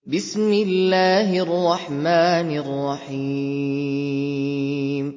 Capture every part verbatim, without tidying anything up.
بسم الله الرحمن الرحيم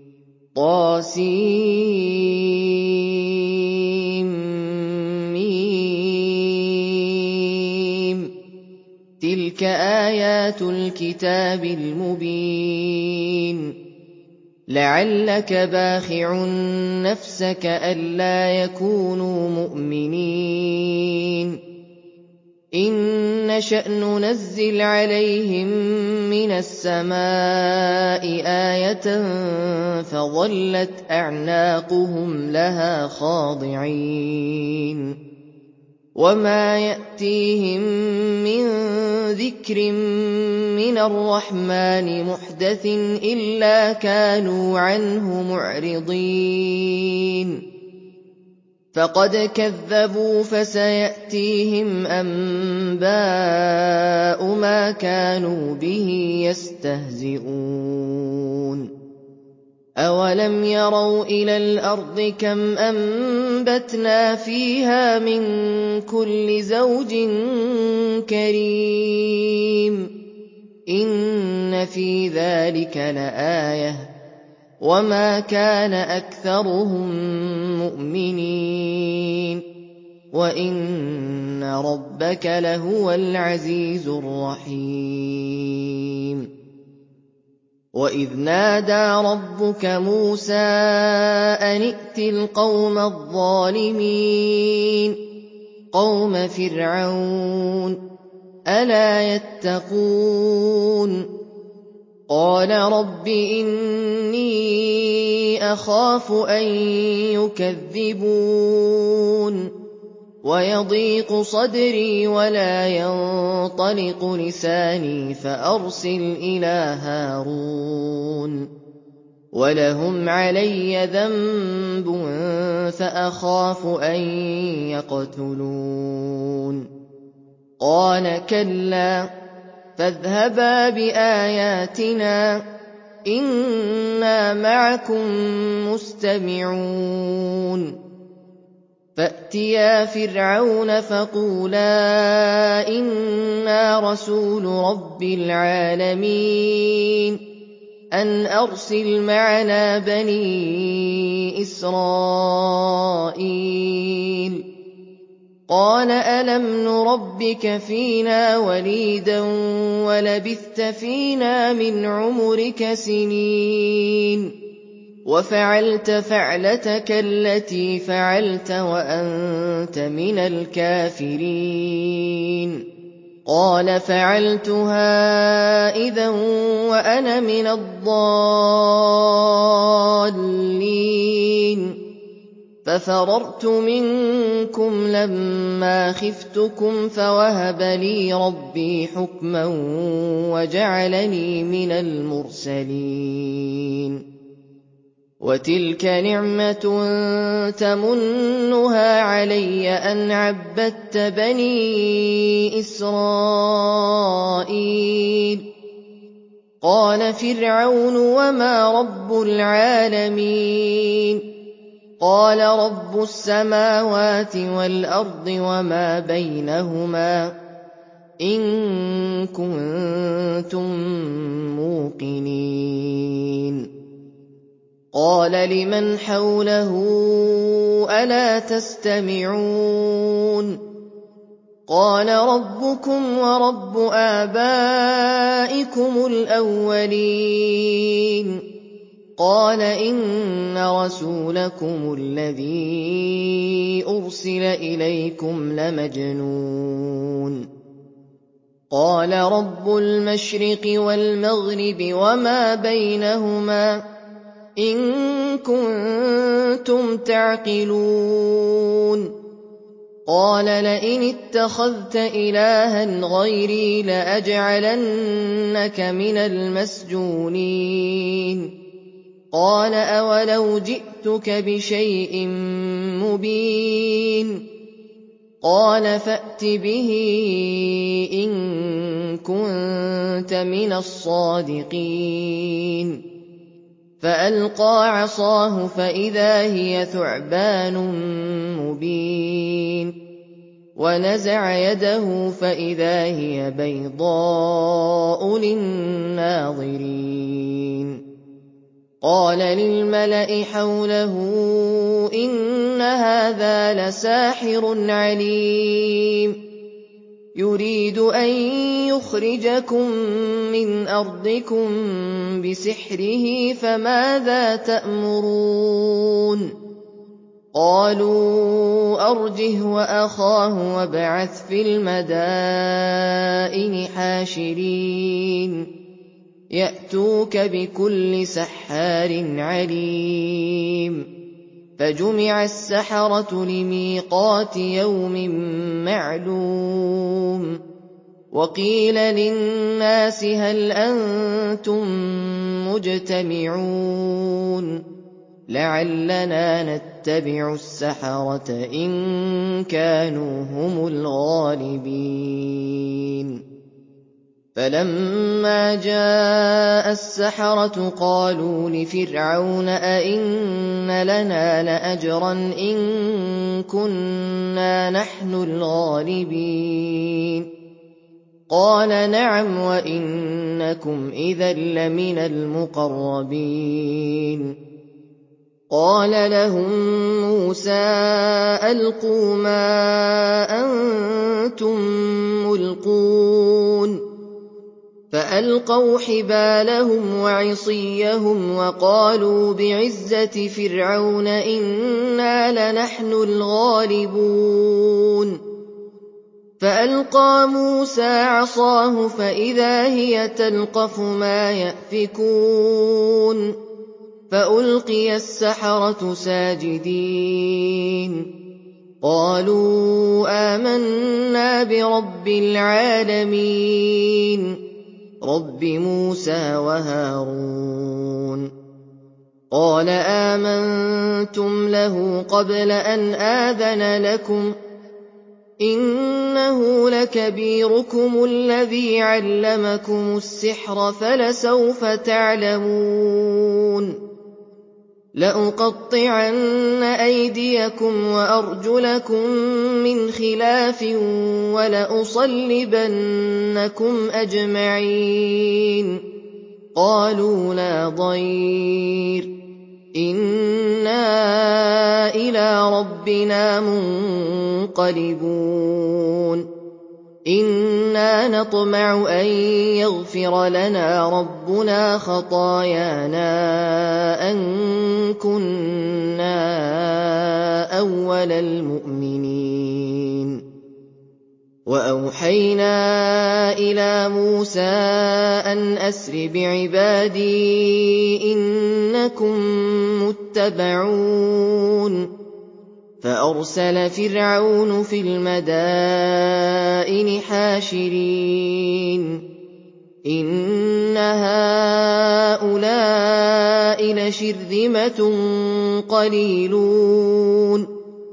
طاسيم تلك آيات الكتاب المبين لعلك باخع نفسك ألا يكونوا مؤمنين إن نشأ ننزل عليهم من السماء آية فظلت أعناقهم لها خاضعين وما يأتيهم من ذكر من الرحمن محدث إلا كانوا عنه معرضين فقد كذبوا فسيأتيهم أنباء ما كانوا به يستهزئون أولم يروا إلى الأرض كم أنبتنا فيها من كل زوج كريم إن في ذلك لآية وما كان أكثرهم مؤمنين وإن ربك لهو العزيز الرحيم وإذ نادى ربك موسى أن ائت القوم الظالمين قوم فرعون ألا يتقون قال رب إني أخاف أن يكذبون ويضيق صدري ولا ينطلق لساني فأرسل إلى هارون ولهم علي ذنب فأخاف أن يقتلون قال كلا فاذهبا بآياتنا إنا معكم مستمعون فأتيا فرعون فقولا إنا رسول رب العالمين أن أرسل معنا بني إسرائيل قال ألم نربك فينا وليدا ولبثت فينا من عمرك سنين وفعلت فعلتك التي فعلت وأنت من الكافرين قال فعلتها إذا وأنا من الضالين ففررت منكم لما خفتكم فوهب لي ربي حكما وجعلني من المرسلين وتلك نعمة تمنها علي أن عبدت بني إسرائيل قال فرعون وما رب العالمين قال رب السماوات والأرض وما بينهما إن كنتم موقنين قال لمن حوله ألا تستمعون قال ربكم ورب آبائكم الأولين قال إن رسولكم الذي أرسل إليكم لمجنون قال رب المشرق والمغرب وما بينهما إن كنتم تعقلون قال لئن اتخذت إلها غيري لأجعلنك من المسجونين قال أولو جئتك بشيء مبين قال فأت به إن كنت من الصادقين فألقى عصاه فإذا هي ثعبان مبين ونزع يده فإذا هي بيضاء للناظرين قال للملأ حوله إن هذا لساحر عليم يريد أن يخرجكم من أرضكم بسحره فماذا تأمرون قالوا أرجه وأخاه وابعث في المدائن حاشرين يأتوك بكل سحار عليم فجمع السحرة لميقات يوم معلوم وقيل للناس هل أنتم مجتمعون لعلنا نتبع السحرة إن كانوا هم الغالبين فلما جاء السحرة قالوا لفرعون أئن لنا لأجرا إن كنا نحن الغالبين قال نعم وإنكم إذا لمن المقربين قال لهم موسى ألقوا ما أنتم ملقون فألقوا حبالهم وعصيهم وقالوا بعزة فرعون إنا لنحن الغالبون فألقى موسى عصاه فإذا هي تلقف ما يأفكون فألقي السحرة ساجدين قالوا آمنا برب العالمين رب موسى وهارون قال آمنتم له قبل أن آذن لكم إنه لكبيركم الذي علمكم السحر فلسوف تعلمون لأقطعن أيديكم وأرجلكم من خلاف ولأصلبنكم أجمعين قالوا لا ضير إنا إلى ربنا منقلبون إنا نطمع أن يغفر لنا ربنا خطايانا أن كنا أول المؤمنين وأوحينا إلى موسى أن أسر بعبادي إنكم متبعون فأرسل فرعون في المدائن حاشرين إن هؤلاء لشرذمة قليلون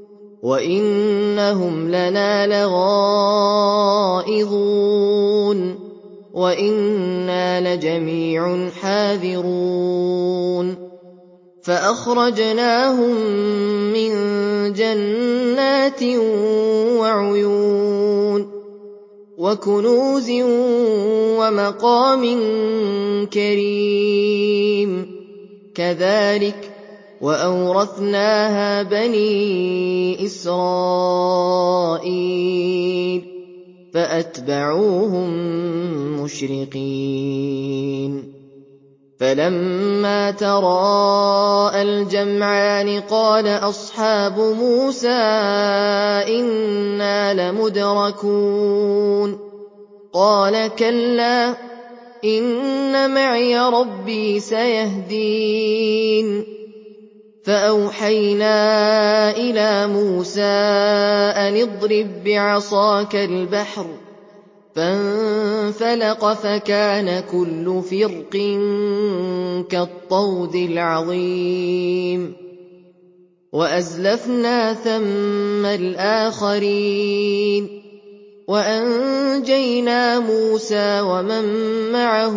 وإنهم لنا لغائظون وإنا لجميع حاذرون فأخرجناهم من جنات وعيون وكنوز ومقام كريم كذلك وأورثناها بني إسرائيل فأتبعوهم مشرقين فلما تراءى الجمعان قال أصحاب موسى إنا لمدركون قال كلا إن معي ربي سيهدين فأوحينا إلى موسى أن اضرب بعصاك البحر فانفلق فكان كل فرق كالطود العظيم وأزلفنا ثم الآخرين وأنجينا موسى ومن معه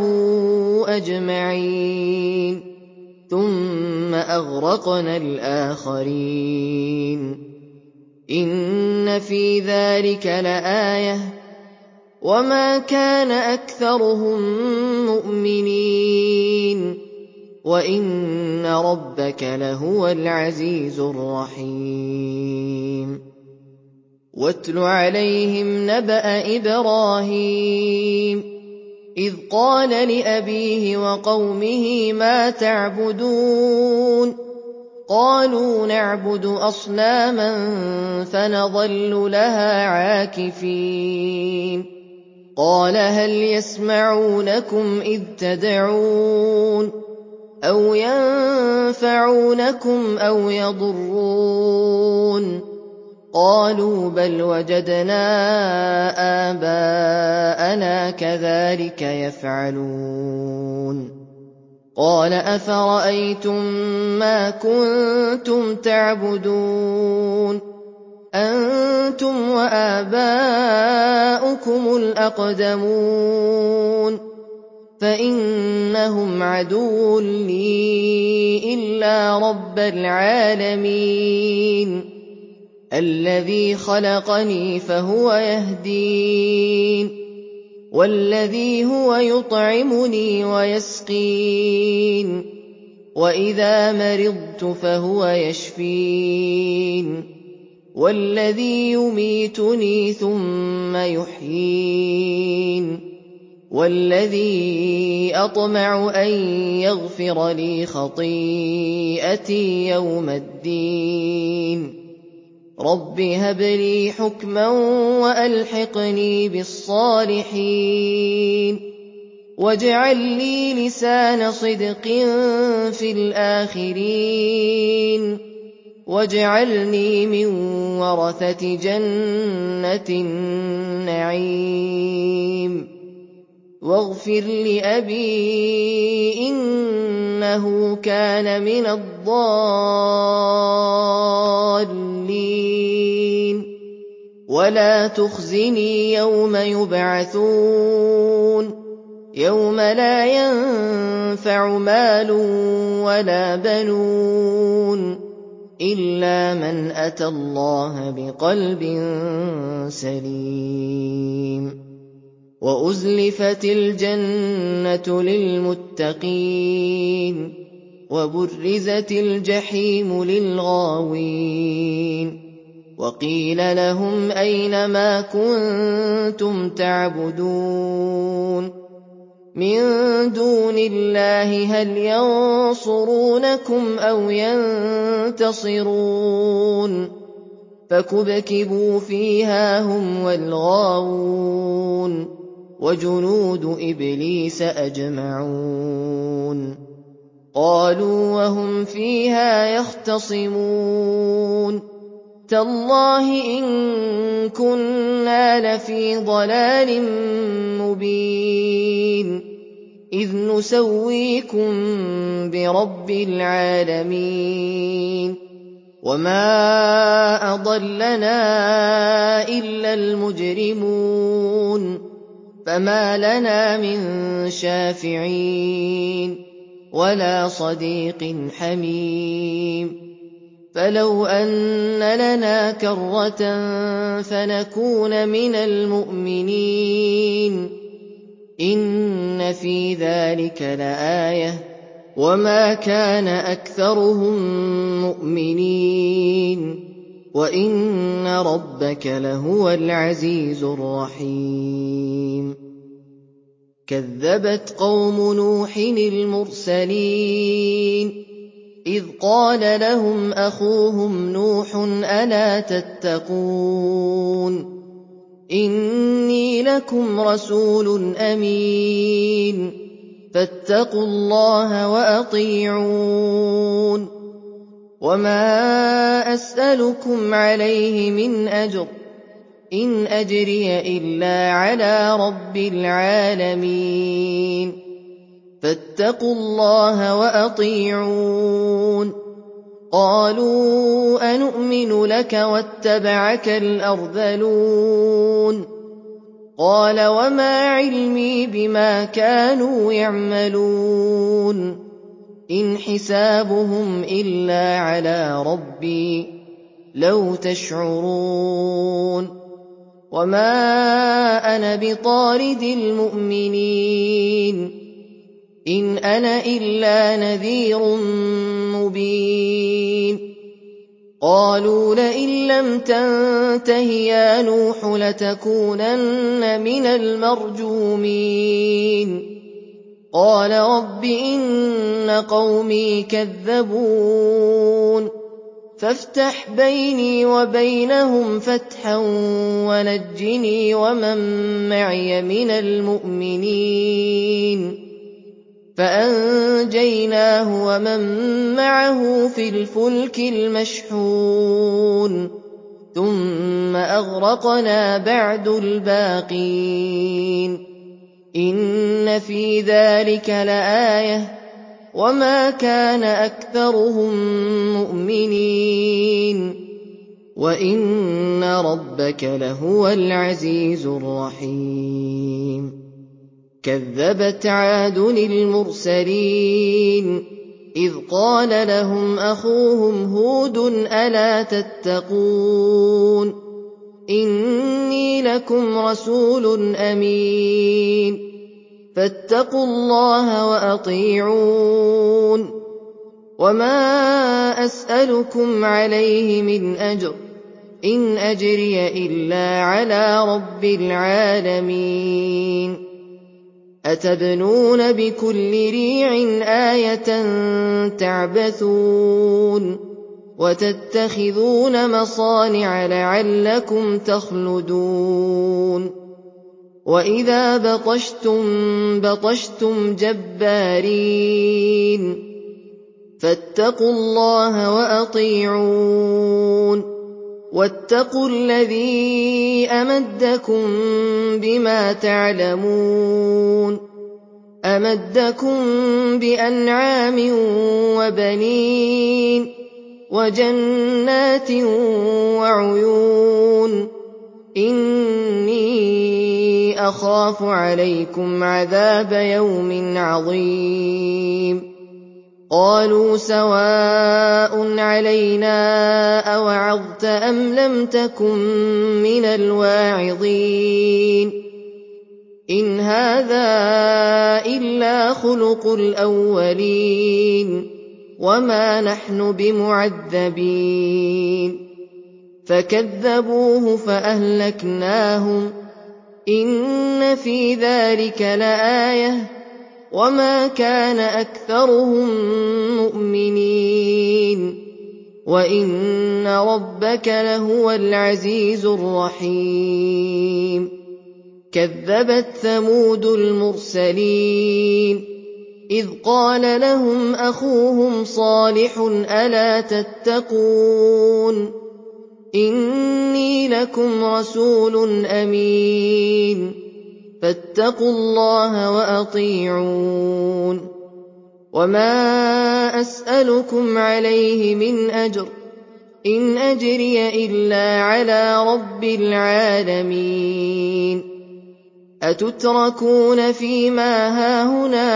أجمعين ثم أغرقنا الآخرين إِنَّ فِي ذَلِكَ لَآيَةً وَمَا كَانَ أَكْثَرُهُم مُّؤْمِنِينَ وَإِنَّ رَبَّكَ لَهُوَ الْعَزِيزُ الرَّحِيمُ وَاتْلُ عَلَيْهِمْ نَبَأَ إِبْرَاهِيمَ إِذْ قَالَ لِأَبِيهِ وَقَوْمِهِ مَا تَعْبُدُونَ قَالُوا نَعْبُدُ أَصْنَامًا فَنَظَلُّ لَهَا عَاكِفِينَ قَالَ هَلْ يَسْمَعُونَكُمْ إِذْ تَدْعُونَ أَوْ يَنفَعُونَكُمْ أَوْ يَضُرُّونَ قَالُوا بَلْ وَجَدْنَا آبَاءَنَا كَذَلِكَ يَفْعَلُونَ قَالَ أَفَرَأَيْتُم مَّا كُنتُمْ تَعْبُدُونَ أَنتُمْ وَآبَاؤُكُمُ الْأَقْدَمُونَ فَإِنَّهُمْ عَدُوٌّ لِّي إِلَّا رَبَّ الْعَالَمِينَ الَّذِي خَلَقَنِي فَهُوَ يَهْدِينِ وَالَّذِي هُوَ يُطْعِمُنِي وَيَسْقِينِ وَإِذَا مَرِضْتُ فَهُوَ يَشْفِينِ وَالَّذِي يُمِيتُنِي ثُمَّ يُحْيِينِ وَالَّذِي أَطْمَعُ أَن يَغْفِرَ لِي خَطِيئَتِي يَوْمَ الدِّينِ رَبِّ هَبْ لِي حُكْمًا وَأَلْحِقْنِي بِالصَّالِحِينَ وَاجْعَل لِّي لِسَانَ صِدْقٍ فِي الْآخِرِينَ وَاجْعَلْنِي مِن وَرَثَةِ جَنَّةِ النَّعِيمِ وَاغْفِرْ لِأَبِي إِنَّهُ كَانَ مِنَ الضَّالِّينَ وَلَا تُخْزِنِي يَوْمَ يُبْعَثُونَ يَوْمَ لَا يَنفَعُ مَالٌ وَلَا بَنُونَ إِلَّا مَنْ أَتَى اللَّهَ بِقَلْبٍ سَلِيمٍ وَأُزْلِفَتِ الْجَنَّةُ لِلْمُتَّقِينَ وَبُرِّزَتِ الْجَحِيمُ لِلْغَاوِينَ وَقِيلَ لَهُمْ أَيْنَ مَا كُنتُمْ تَعْبُدُونَ مِن دُونِ اللَّهِ هَلْ يَنصُرُونَكُمْ أَوْ يَنتَصِرُونَ فَكُبْكِبُوا فِيهَا هُمْ وَالْغَاوُونَ وَجُنُودُ إِبْلِيسَ أَجْمَعُونَ قَالُوا وَهُمْ فِيهَا يَخْتَصِمُونَ تَاللَّهِ إِن كُنَّا لَفِي ضَلَالٍ مُّبِينٍ إِذْ نُسَوِّيكُم بِرَبِّ الْعَالَمِينَ وَمَا أَضَلَّنَا إِلَّا الْمُجْرِمُونَ فَمَا لَنَا مِن شَافِعِينَ وَلَا صَدِيقٍ حَمِيمٍ فَلَوْ أَنَّ لَنَا كَرَّةً فَنَكُونَ مِنَ الْمُؤْمِنِينَ إِنَّ فِي ذَلِكَ لَآيَةً وَمَا كَانَ أَكْثَرُهُم مُّؤْمِنِينَ وَإِنَّ رَبَّكَ لَهُوَ الْعَزِيزُ الرَّحِيمُ كَذَّبَتْ قَوْمُ نُوحٍ الْمُرْسَلِينَ إِذْ قَالَ لَهُمْ أَخُوهُمْ نُوحٌ أَلَا تَتَّقُونَ إِنِّي لَكُمْ رَسُولٌ أَمِينٌ فَاتَّقُوا اللَّهَ وَأَطِيعُونِ وَمَا أَسْأَلُكُمْ عَلَيْهِ مِنْ أَجْرٍ إِنْ أَجْرِيَ إِلَّا عَلَىٰ رَبِّ الْعَالَمِينَ فَاتَّقُوا اللَّهَ وَأَطِيعُونِ قَالُوا أَنُؤْمِنُ لَكَ وَاتَّبَعَكَ الْأَرْذَلُونَ قَالَ وَمَا عِلْمِي بِمَا كَانُوا يَعْمَلُونَ إِنْ حِسَابُهُمْ إِلَّا عَلَىٰ رَبِّي لَوْ تَشْعُرُونَ وَمَا أَنَا بِطَارِدِ الْمُؤْمِنِينَ إِنْ أَنَا إِلَّا نَذِيرٌ مُّبِينٌ قَالُوا لَئِن لَّمْ تَنتَهِ يَا نُوحُ لَتَكُونَنَّ مِنَ الْمَرْجُومِينَ قَالَ رَبِّ إِنَّ قَوْمِي كَذَّبُونِ فَافْتَحْ بَيْنِي وَبَيْنَهُمْ فَتْحًا وَنَجِّنِي وَمَن مَّعِيَ مِنَ الْمُؤْمِنِينَ فَأَنجَيْنَاهُ وَمَن مَّعَهُ فِي الْفُلْكِ الْمَشْحُونِ ثُمَّ أَغْرَقْنَا بَعْدُ الْبَاقِينَ إِنَّ فِي ذَلِكَ لَآيَةً وَمَا كَانَ أَكْثَرُهُم مُّؤْمِنِينَ وَإِنَّ رَبَّكَ لَهُوَ الْعَزِيزُ الرَّحِيمُ كَذَّبَتْ عَادٌ الْمُرْسَلِينَ إِذْ قَالَ لَهُمْ أَخُوهُمْ هُودٌ أَلَا تَتَّقُونَ إِنِّي لَكُمْ رَسُولٌ أَمِينٌ فَاتَّقُوا اللَّهَ وَأَطِيعُونِ وَمَا أَسْأَلُكُمْ عَلَيْهِ مِنْ أَجْرٍ إِنْ أَجْرِيَ إِلَّا عَلَىٰ رَبِّ الْعَالَمِينَ أَتَبْنُونَ بِكُلِّ رِيعٍ آيَةً تَعْبَثُونَ وَتَتَّخِذُونَ مَصَانِعَ لَعَلَّكُمْ تَخْلُدُونَ وَإِذَا بَطَشْتُم بَطَشْتُمْ جَبَّارِينَ فَاتَّقُوا اللَّهَ وَأَطِيعُونِ وَاتَّقُوا الَّذِي أَمَدَّكُم بِمَا تَعْلَمُونَ أَمَدَّكُم بِأَنْعَامٍ وَبَنِينَ وَجَنَّاتٍ وَعُيُونٍ إِنِّي أَخَافُ عَلَيْكُمْ عَذَابَ يَوْمٍ عَظِيمٍ قَالُوا سَوَاءٌ عَلَيْنَا أَوَعَظْتَ أَمْ لَمْ تَكُن مِّنَ الْوَاعِظِينَ إِنْ هَٰذَا إِلَّا خُلُقُ الْأَوَّلِينَ وَمَا نَحْنُ بِمُعَذَّبِينَ فَكَذَّبُوهُ فَأَهْلَكْنَاهُمْ إِنَّ فِي ذَلِكَ لَآيَةً وَمَا كَانَ أَكْثَرُهُم مُّؤْمِنِينَ وَإِنَّ رَبَّكَ لَهُوَ الْعَزِيزُ الرَّحِيمُ كَذَّبَتْ ثَمُودُ الْمُرْسَلِينَ إِذْ قَالَ لَهُمْ أَخُوهُمْ صَالِحٌ أَلَا تَتَّقُونَ إِنِّي لَكُمْ رَسُولٌ أَمِينٌ فَاتَّقُوا اللَّهَ وَأَطِيعُونِ وَمَا أَسْأَلُكُمْ عَلَيْهِ مِنْ أَجْرٍ إِنْ أَجْرِيَ إِلَّا عَلَىٰ رَبِّ الْعَالَمِينَ أَتُتْرَكُونَ فِي مَا هَاهُنَا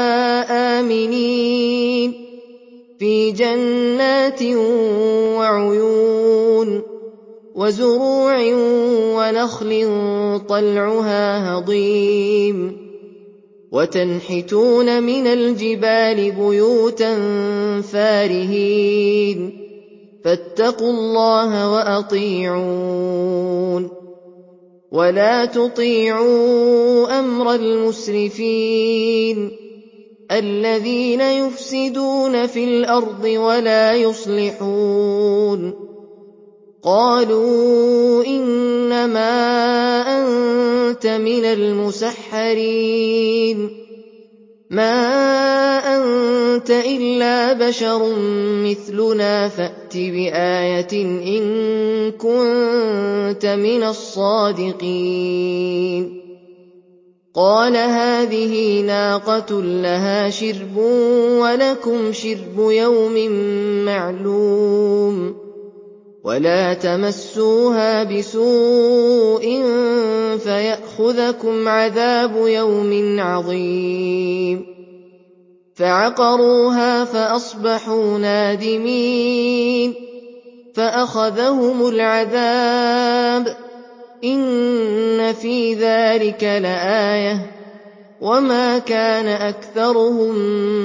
آمِنِينَ فِي جَنَّاتٍ وَعُيُونٍ وَزُرُوعٍ وَنَخْلٍ طَلْعُهَا هَضِيمٌ وَتَنْحِتُونَ مِنَ الْجِبَالِ بُيُوتًا فَارِهِينَ فَاتَّقُوا اللَّهَ وَأَطِيعُونِ وَلَا تُطِيعُوا أَمْرَ الْمُسْرِفِينَ الَّذِينَ يُفْسِدُونَ فِي الْأَرْضِ وَلَا يُصْلِحُونَ قَالُوا إِنَّمَا أَنتَ مِنَ الْمُسَحَّرِينَ مَا أَنتَ إِلَّا بَشَرٌ مِّثْلُنَا فَأْتِ بِآيَةٍ إِن كُنتَ مِنَ الصَّادِقِينَ قَالَ هَٰذِهِ نَاقَةٌ لَّهَا شِرْبٌ وَلَكُمْ شِرْبُ يَوْمٍ مَّعْلُومٍ وَلَا تَمَسُّوهَا بِسُوءٍ فَيَأْخُذَكُمْ عَذَابُ يَوْمٍ عَظِيمٍ فَعَقَرُوهَا فَأَصْبَحُوا نَادِمِينَ فأخذهم العذاب إن في ذلك لآية وما كان أكثرهم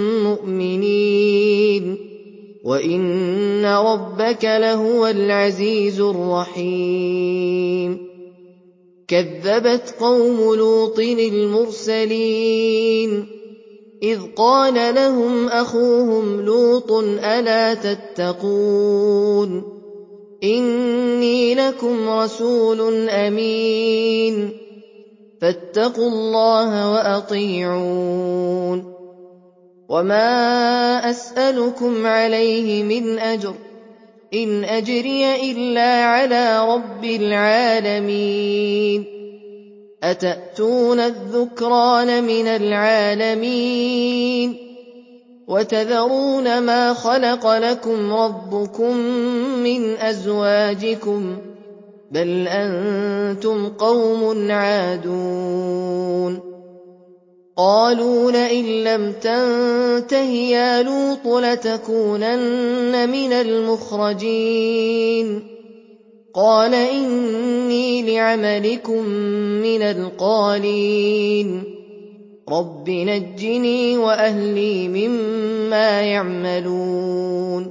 مؤمنين وإن ربك لهو العزيز الرحيم كذبت قوم لوط المرسلين إذ قال لهم أخوهم لوط ألا تتقون إني لكم رسول أمين فاتقوا الله وأطيعون وما أسألكم عليه من أجر إن أجري إلا على رب العالمين أتأتون الذكران من العالمين وتذرون ما خلق لكم ربكم من أزواجكم بل أنتم قوم عادون قالوا لئن لم تنته يا لوط لتكونن من المخرجين قال إني لعملكم من القالين رب نجني وأهلي مما يعملون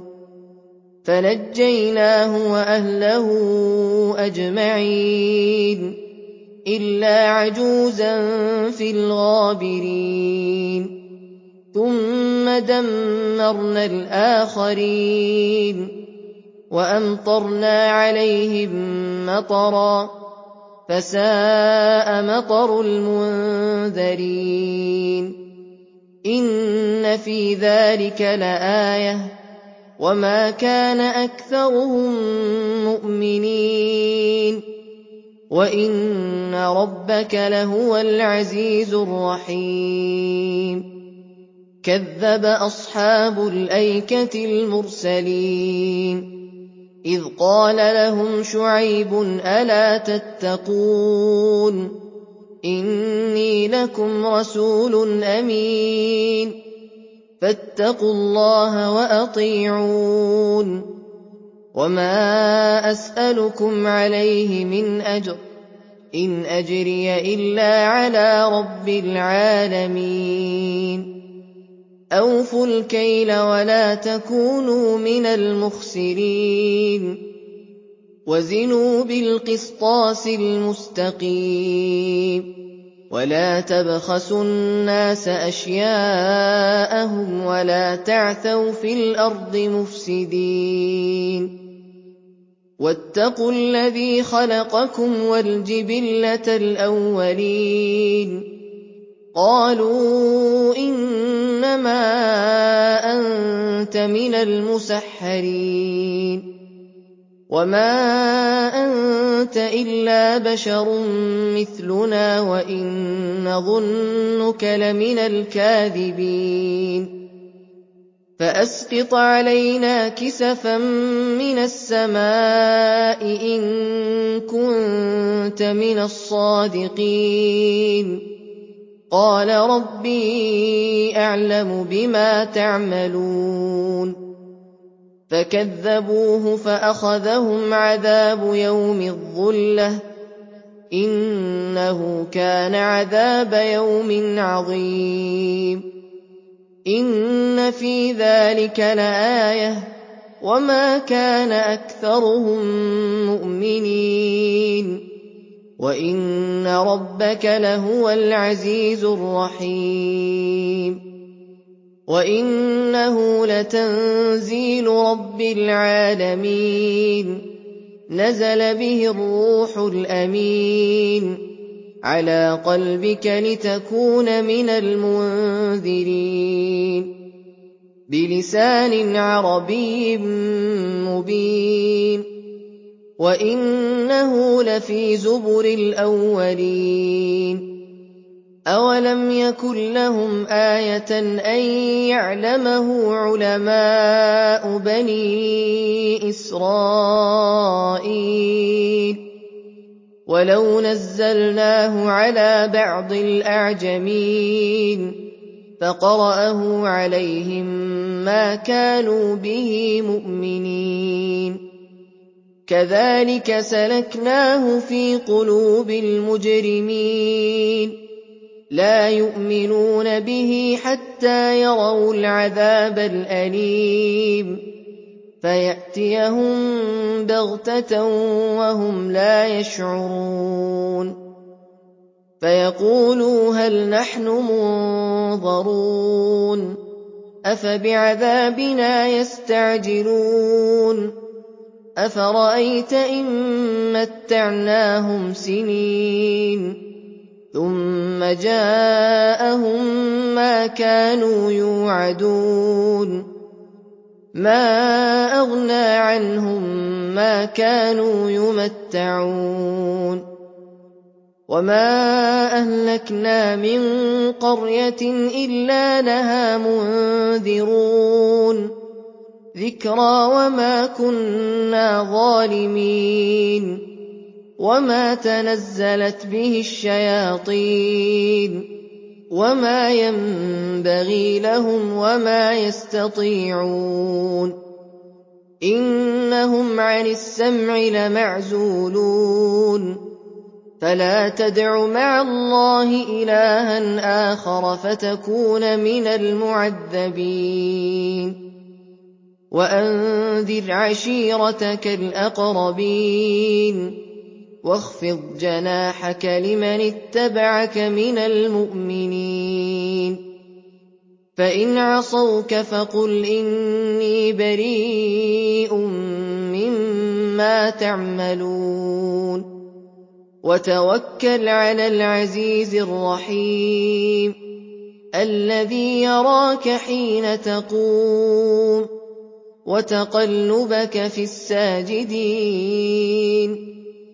فنجيناه وأهله أجمعين إلا عجوزا في الغابرين ثم دمرنا الآخرين وأمطرنا عليهم مطرا فساء مطر المنذرين إن في ذلك لآية وما كان أكثرهم مؤمنين وإن ربك لهو العزيز الرحيم كذب أصحاب الأيكة المرسلين إذ قال لهم شعيب ألا تتقون إني لكم رسول أمين فاتقوا الله وأطيعون وما أسألكم عليه من أجر إن أجري إلا على رب العالمين أوفوا الكيل ولا تكونوا من المخسرين وزنوا بالقسطاس المستقيم ولا تبخسوا الناس أشياءهم ولا تعثوا في الأرض مفسدين واتقوا الذي خلقكم والجبلة الأولين قالوا إنما أنت من المسحرين وما أنت إلا بشر مثلنا وإن نظنك لمن الكاذبين فأسقط علينا كسفا من السماء إن كنت من الصادقين قال ربي أعلم بما تعملون فكذبوه فأخذهم عذاب يوم الظلة إنه كان عذاب يوم عظيم إن في ذلك لآية وما كان أكثرهم مؤمنين وإن ربك لهو العزيز الرحيم وإنه لتنزيل رب العالمين نزل به الروح الأمين على قلبك لتكون من المنذرين بلسان عربي مبين وإنه لفي زبر الأولين أولم يكن لهم آية أن يعلمه علماء بني إسرائيل ولو نزلناه على بعض الأعجمين فقرأه عليهم ما كانوا به مؤمنين كَذَٰلِكَ سَلَكْنَاهُ فِي قُلُوبِ الْمُجْرِمِينَ لَا يُؤْمِنُونَ بِهِ حَتَّىٰ يَرَوُا الْعَذَابَ الْأَلِيمَ فَيَأْتِيَهُم بَغْتَةً وَهُمْ لَا يَشْعُرُونَ فَيَقُولُوا هَلْ نَحْنُ مُنظَرُونَ أَفَبِعَذَابِنَا يَسْتَعْجِلُونَ أَفَرَأَيْتَ إِن مَّتَّعْنَاهُمْ سِنِينَ ثُمَّ جَاءَهُم مَّا كَانُوا يُوعَدُونَ مَا أَغْنَىٰ عَنْهُم مَّا كَانُوا يُمَتَّعُونَ وَمَا أَهْلَكْنَا مِن قَرْيَةٍ إِلَّا لَهَا مُنذِرُونَ ذِكْرَىٰ وَمَا كُنَّا ظَالِمِينَ وَمَا تَنَزَّلَتْ بِهِ الشَّيَاطِينُ وَمَا يَنبَغِي لَهُمْ وَمَا يَسْتَطِيعُونَ إِنَّهُمْ عَنِ السَّمْعِ لَمَعْزُولُونَ فَلَا تَدْعُ مَعَ اللَّهِ إِلَٰهًا آخَرَ فَتَكُونَ مِنَ الْمُعَذَّبِينَ وَأَنذِرْ عَشِيرَتَكَ الْأَقْرَبِينَ وَاخْفِضْ جَنَاحَكَ لِمَنِ اتَّبَعَكَ مِنَ الْمُؤْمِنِينَ فَإِنْ عَصَوْكَ فَقُلْ إِنِّي بَرِيءٌ مِّمَّا تَعْمَلُونَ وَتَوَكَّلْ عَلَى الْعَزِيزِ الرَّحِيمِ الَّذِي يَرَاكَ حِينَ تَقُومُ وَتَقَلُّبَكَ فِي السَّاجِدِينَ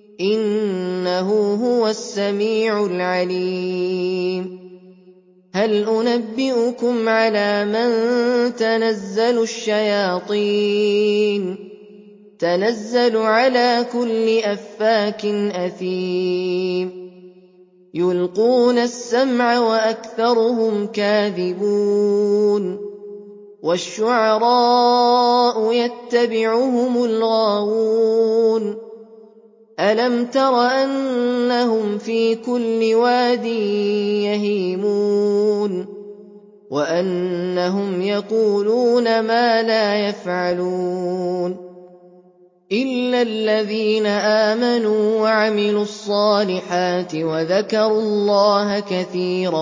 إِنَّهُ هُوَ السَّمِيعُ الْعَلِيمُ هَلْ أُنَبِّئُكُمْ عَلَىٰ مَن تَنَزَّلُ الشَّيَاطِينُ تَنَزَّلُ عَلَىٰ كُلِّ أَفَّاكٍ أَثِيمٍ يُلْقُونَ السَّمْعَ وَأَكْثَرُهُمْ كَاذِبُونَ وَالشُّعَرَاءُ يَتَّبِعُهُمُ الْغَاوُونَ أَلَمْ تَرَ أَنَّهُمْ فِي كُلِّ وَادٍ يَهِيمُونَ وَأَنَّهُمْ يَقُولُونَ مَا لَا يَفْعَلُونَ إِلَّا الَّذِينَ آمَنُوا وَعَمِلُوا الصَّالِحَاتِ وَذَكَرُوا اللَّهَ كَثِيرًا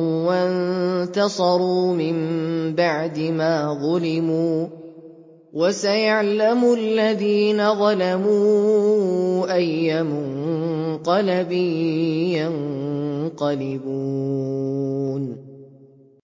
وَانتَصَرُوا مِن بَعْدِ مَا ظُلِمُوا وَسَيَعْلَمُ الَّذِينَ ظَلَمُوا أَيَّ مُنقَلَبٍ يَنقَلِبُونَ